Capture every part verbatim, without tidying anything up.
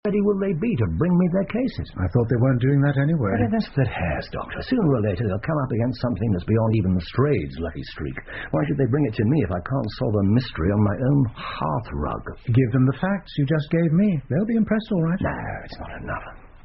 ready will they be to bring me their cases? I thought they weren't doing that anyway. But they're split hairs, Doctor. Sooner or later they'll come up against something that's beyond even the Strayed's lucky streak. Why should they bring it to me if I can't solve a mystery on my own hearthrug? Give them the facts you just gave me. They'll be impressed, all right. No, it's not enough.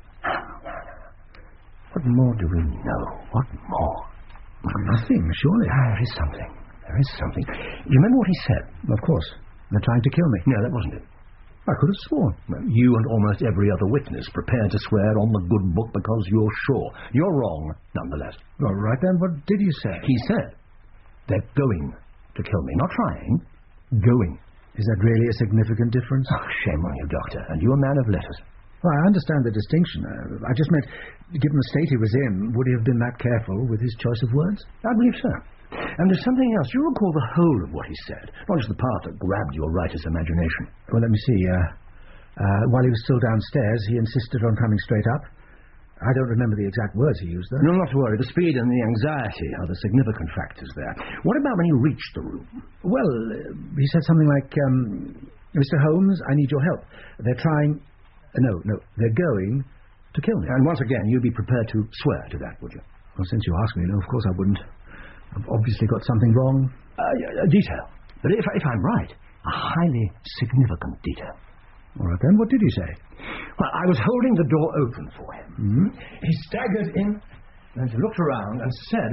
What more do we know? What more? Nothing, surely. Ah, there is something. There is something. You remember what he said? Of course. They're trying to kill me. No, that wasn't it. I could have sworn. You and almost every other witness prepared to swear on the good book because you're sure. You're wrong, nonetheless. All right, then, what did you say? He said they're going to kill me. Not trying. Going. Is that really a significant difference? Oh, shame on you, Doctor. And you're a man of letters. Well, I understand the distinction. Uh, I just meant, given the state he was in, would he have been that careful with his choice of words? I believe so. And there's something else. You recall the whole of what he said, not just the part that grabbed your writer's imagination. Well, let me see. Uh, uh, while he was still downstairs, he insisted on coming straight up. I don't remember the exact words he used, though. No, not to worry. The speed and the anxiety are the significant factors there. What about when he reached the room? Well, uh, he said something like, um, Mister Holmes, I need your help. They're trying... Uh, no, no, they're going to kill me. And once again, you'd be prepared to swear to that, would you? Well, since you ask me, no, of course I wouldn't. I've obviously got something wrong. Uh, a detail. But if, if I'm right, a highly significant detail. All right, then, what did you say? Well, I was holding the door open for him. Mm-hmm. He staggered in and looked around and said,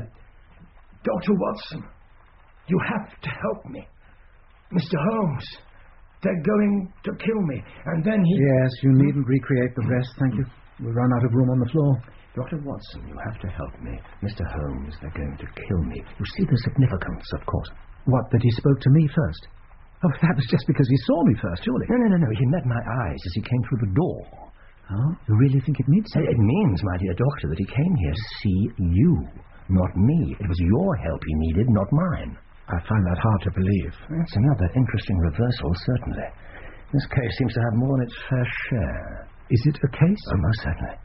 Doctor Watson, you have to help me. Mister Holmes, they're going to kill me. And then he... Yes, you needn't recreate the rest, thank you. We'll run out of room on the floor. Doctor Watson, you have to help me. Mister Holmes, they're going to kill me. You see the significance, of course. What, that he spoke to me first? Oh, that was just because he saw me first, surely. No, no, no, no. He met my eyes as he came through the door. Oh? You really think it means something? It means, my dear doctor, that he came here to see you, not me. It was your help he needed, not mine. I find that hard to believe. That's another interesting reversal, certainly. This case seems to have more than its fair share. Is it a case? Oh, most certainly.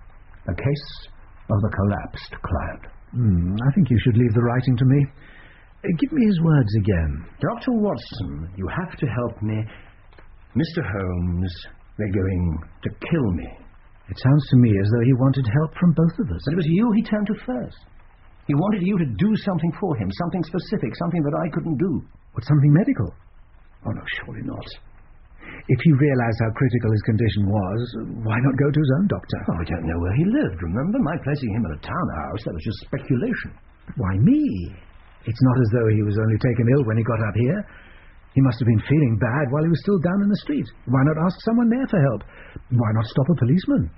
A case of the collapsed client. Hmm, I think you should leave the writing to me. Uh, give me his words again. Doctor Watson, you have to help me. Mister Holmes, they're going to kill me. It sounds to me as though he wanted help from both of us. But it was you he turned to first. He wanted you to do something for him, something specific, something that I couldn't do. What, something medical? Oh, no, surely not. If he realized how critical his condition was, why not go to his own doctor? Oh, we don't know where he lived, remember? My placing him in a townhouse, that was just speculation. But why me? It's not as though he was only taken ill when he got up here. He must have been feeling bad while he was still down in the street. Why not ask someone there for help? Why not stop a policeman?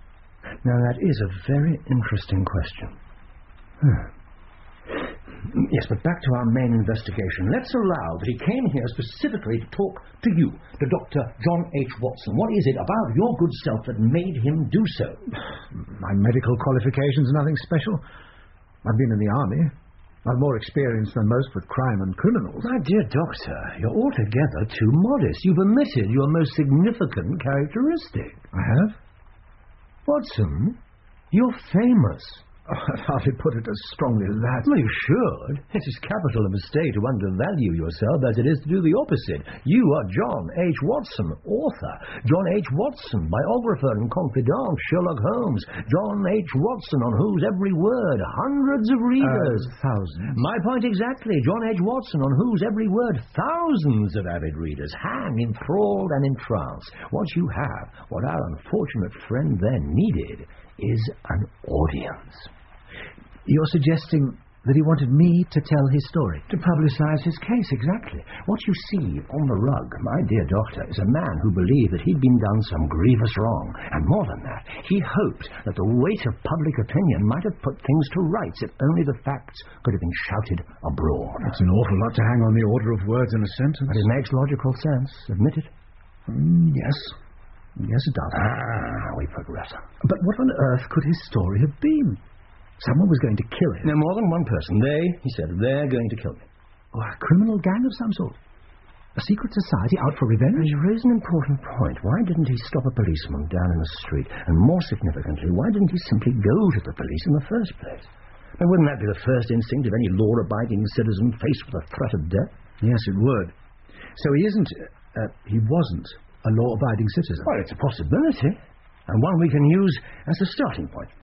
Now, that is a very interesting question. Huh. Yes, but back to our main investigation. Let's allow that he came here specifically to talk to you, to Doctor John H. Watson. What is it about your good self that made him do so? My medical qualifications are nothing special. I've been in the army. I've more experience than most with crime and criminals. My dear doctor, you're altogether too modest. You've omitted your most significant characteristic. I have? Watson, you're famous. Oh, I've hardly put it as strongly as that. Well, you should. It is capital a mistake to undervalue yourself as it is to do the opposite. You are John H. Watson, author. John H. Watson, biographer and confidant, Sherlock Holmes. John H. Watson, on whose every word hundreds of readers... Uh, thousands. My point exactly. John H. Watson, on whose every word thousands of avid readers hang enthralled and entranced. What you have, what our unfortunate friend then needed, is an audience. You're suggesting that he wanted me to tell his story? To publicize his case, exactly. What you see on the rug, my dear doctor, is a man who believed that he'd been done some grievous wrong. And more than that, he hoped that the weight of public opinion might have put things to rights if only the facts could have been shouted abroad. It's an awful lot to hang on the order of words in a sentence. But it makes logical sense, admit it. Mm, yes. Yes, it does. Ah, we progress. But what on earth could his story have been? Someone was going to kill him. No, more than one person. They, he said, they're going to kill me. Or a criminal gang of some sort. A secret society out for revenge? You raise an important point. Why didn't he stop a policeman down in the street? And more significantly, why didn't he simply go to the police in the first place? Now, wouldn't that be the first instinct of any law-abiding citizen faced with a threat of death? Yes, it would. So he isn't... Uh, he wasn't a law-abiding citizen. Well, it's a possibility, and one we can use as a starting point.